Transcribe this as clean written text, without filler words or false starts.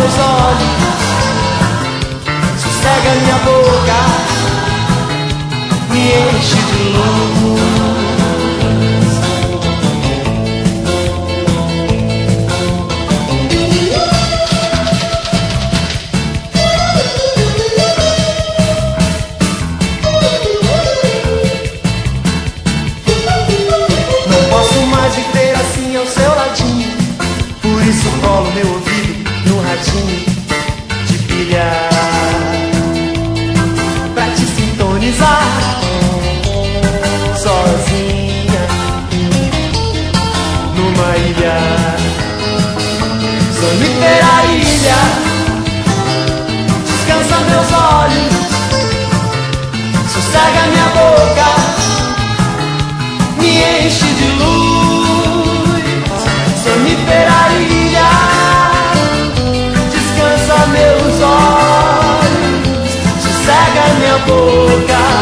meus olhos, sossega minha boca, me enche de luz. Não posso mais viver assim ao seu ladinho, por isso colo meu ouvido no radinho de pilha pra te sintonizar sozinha numa ilha, sonífera ilha. Descansa meus olhos, sossega minha boca, me enche de luz. Sonífera ilha, descansa meus olhos, sossega minha boca,